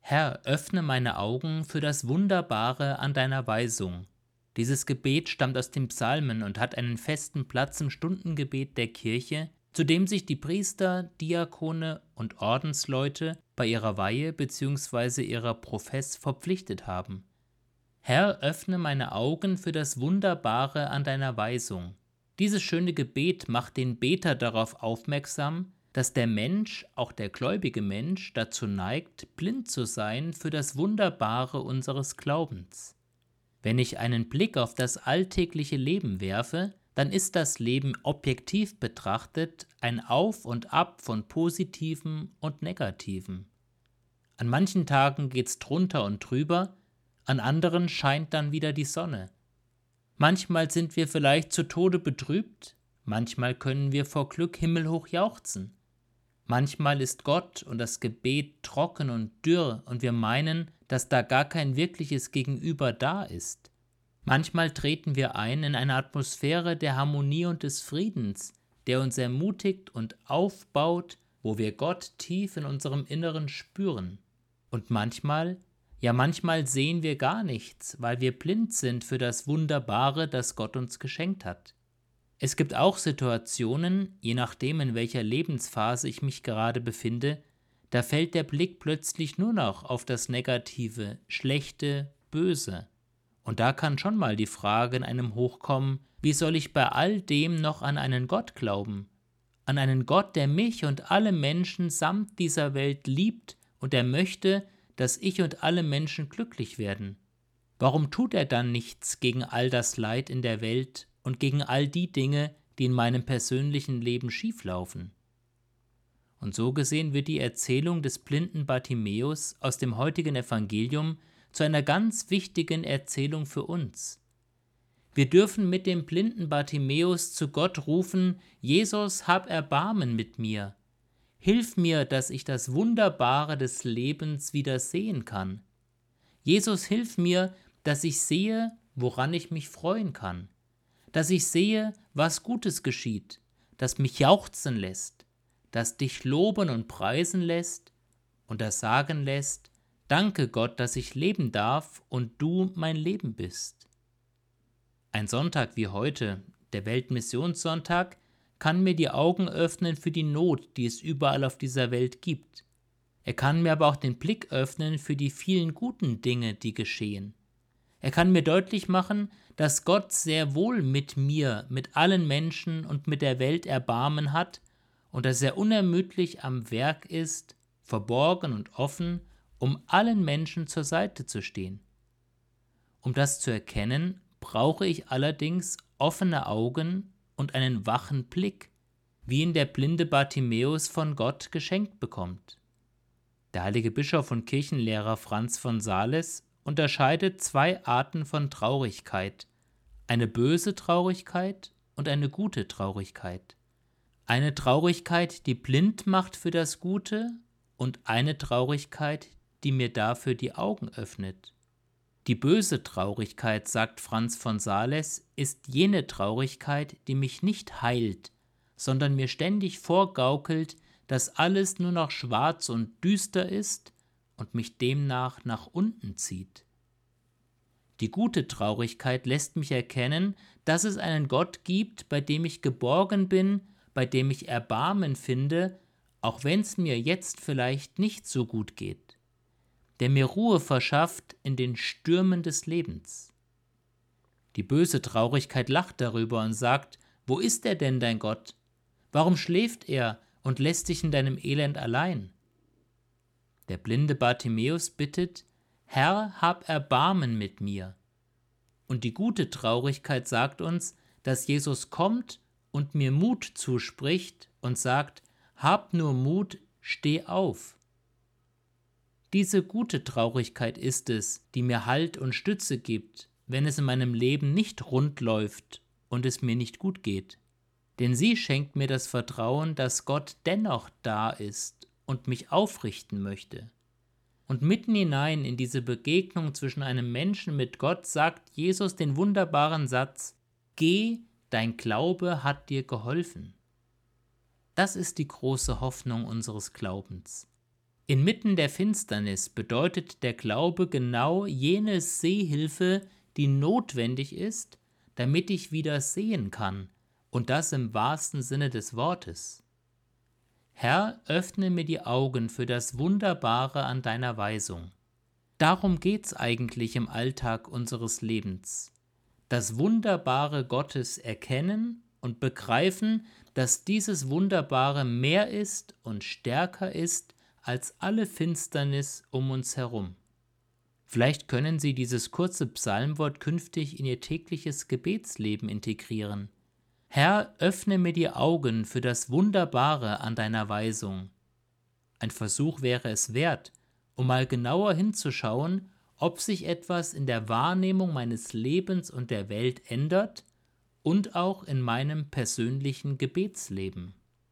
Herr, öffne meine Augen für das Wunderbare an deiner Weisung. Dieses Gebet stammt aus den Psalmen und hat einen festen Platz im Stundengebet der Kirche, zu dem sich die Priester, Diakone und Ordensleute bei ihrer Weihe bzw. ihrer Profess verpflichtet haben. Herr, öffne meine Augen für das Wunderbare an deiner Weisung. Dieses schöne Gebet macht den Beter darauf aufmerksam, dass der Mensch, auch der gläubige Mensch, dazu neigt, blind zu sein für das Wunderbare unseres Glaubens. Wenn ich einen Blick auf das alltägliche Leben werfe, dann ist das Leben objektiv betrachtet ein Auf und Ab von Positivem und Negativem. An manchen Tagen geht's drunter und drüber, an anderen scheint dann wieder die Sonne. Manchmal sind wir vielleicht zu Tode betrübt, manchmal können wir vor Glück himmelhoch jauchzen. Manchmal ist Gott und das Gebet trocken und dürr und wir meinen, dass da gar kein wirkliches Gegenüber da ist. Manchmal treten wir ein in eine Atmosphäre der Harmonie und des Friedens, der uns ermutigt und aufbaut, wo wir Gott tief in unserem Inneren spüren. Und manchmal sehen wir gar nichts, weil wir blind sind für das Wunderbare, das Gott uns geschenkt hat. Es gibt auch Situationen, je nachdem in welcher Lebensphase ich mich gerade befinde, da fällt der Blick plötzlich nur noch auf das Negative, Schlechte, Böse. Und da kann schon mal die Frage in einem hochkommen, wie soll ich bei all dem noch an einen Gott glauben? An einen Gott, der mich und alle Menschen samt dieser Welt liebt und der möchte, dass ich und alle Menschen glücklich werden. Warum tut er dann nichts gegen all das Leid in der Welt und gegen all die Dinge, die in meinem persönlichen Leben schieflaufen? Und so gesehen wird die Erzählung des blinden Bartimäus aus dem heutigen Evangelium zu einer ganz wichtigen Erzählung für uns. Wir dürfen mit dem blinden Bartimäus zu Gott rufen: Jesus, hab Erbarmen mit mir. Hilf mir, dass ich das Wunderbare des Lebens wieder sehen kann. Jesus, hilf mir, dass ich sehe, woran ich mich freuen kann. Dass ich sehe, was Gutes geschieht, das mich jauchzen lässt, das dich loben und preisen lässt und das sagen lässt: Danke Gott, dass ich leben darf und du mein Leben bist. Ein Sonntag wie heute, der Weltmissionssonntag, kann mir die Augen öffnen für die Not, die es überall auf dieser Welt gibt. Er kann mir aber auch den Blick öffnen für die vielen guten Dinge, die geschehen. Er kann mir deutlich machen, dass Gott sehr wohl mit mir, mit allen Menschen und mit der Welt Erbarmen hat und dass er unermüdlich am Werk ist, verborgen und offen, um allen Menschen zur Seite zu stehen. Um das zu erkennen, brauche ich allerdings offene Augen und einen wachen Blick, wie ihn der blinde Bartimäus von Gott geschenkt bekommt. Der heilige Bischof und Kirchenlehrer Franz von Sales unterscheidet zwei Arten von Traurigkeit: eine böse Traurigkeit und eine gute Traurigkeit. Eine Traurigkeit, die blind macht für das Gute, und eine Traurigkeit, die mir dafür die Augen öffnet. Die böse Traurigkeit, sagt Franz von Sales, ist jene Traurigkeit, die mich nicht heilt, sondern mir ständig vorgaukelt, dass alles nur noch schwarz und düster ist und mich demnach nach unten zieht. Die gute Traurigkeit lässt mich erkennen, dass es einen Gott gibt, bei dem ich geborgen bin, bei dem ich Erbarmen finde, auch wenn es mir jetzt vielleicht nicht so gut geht, der mir Ruhe verschafft in den Stürmen des Lebens. Die böse Traurigkeit lacht darüber und sagt: Wo ist er denn, dein Gott? Warum schläft er und lässt dich in deinem Elend allein? Der blinde Bartimäus bittet: Herr, hab Erbarmen mit mir. Und die gute Traurigkeit sagt uns, dass Jesus kommt und mir Mut zuspricht und sagt: Hab nur Mut, steh auf. Diese gute Traurigkeit ist es, die mir Halt und Stütze gibt, wenn es in meinem Leben nicht rund läuft und es mir nicht gut geht. Denn sie schenkt mir das Vertrauen, dass Gott dennoch da ist und mich aufrichten möchte. Und mitten hinein in diese Begegnung zwischen einem Menschen mit Gott sagt Jesus den wunderbaren Satz: Geh, dein Glaube hat dir geholfen. Das ist die große Hoffnung unseres Glaubens. Inmitten der Finsternis bedeutet der Glaube genau jene Sehhilfe, die notwendig ist, damit ich wieder sehen kann, und das im wahrsten Sinne des Wortes. Herr, öffne mir die Augen für das Wunderbare an deiner Weisung. Darum geht's eigentlich im Alltag unseres Lebens. Das Wunderbare Gottes erkennen und begreifen, dass dieses Wunderbare mehr ist und stärker ist als alle Finsternis um uns herum. Vielleicht können Sie dieses kurze Psalmwort künftig in Ihr tägliches Gebetsleben integrieren. Herr, öffne mir die Augen für das Wunderbare an deiner Weisung. Ein Versuch wäre es wert, um mal genauer hinzuschauen, ob sich etwas in der Wahrnehmung meines Lebens und der Welt ändert und auch in meinem persönlichen Gebetsleben.